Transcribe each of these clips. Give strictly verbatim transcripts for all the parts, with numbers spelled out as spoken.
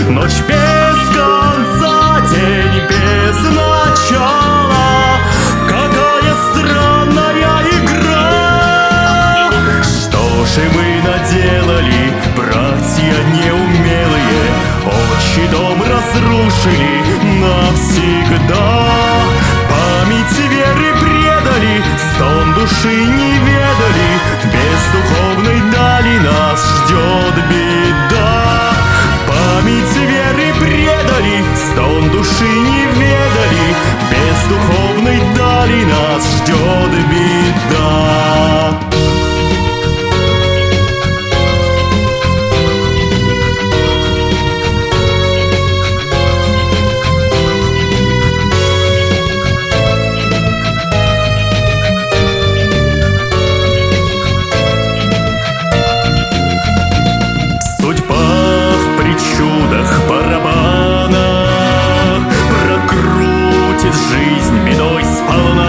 Ночь без конца, день без начала. Какая странная игра! Что же мы наделали, братья неумелые? Отчий дом разрушили навсегда. Память веры предали, стон души не ведали. Без духовной дали нас ждет беда. Память веры предали, стон души не ведали. Без духовной дали нас ждет беда. Жизнь медой сполна.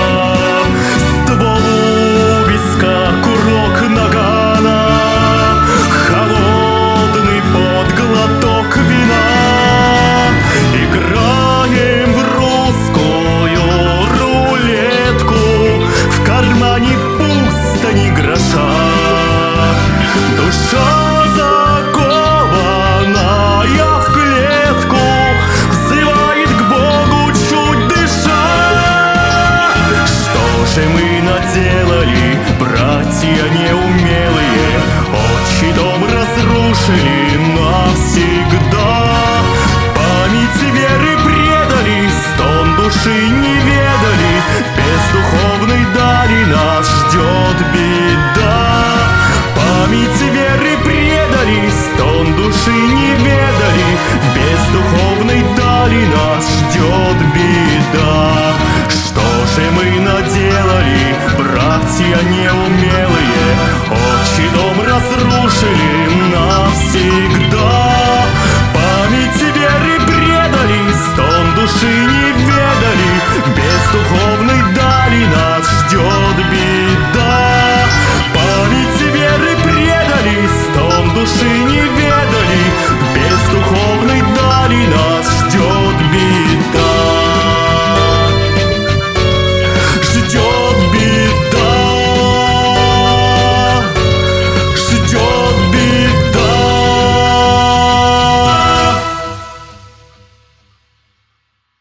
Ствол у виска, курок нагана, холодный под глоток вина. Играем в русскую рулетку, в кармане пусто ни гроша. Душа мы наделали, братья неумелые? Отчий дом разрушили навсегда. Память веры предали, стон души не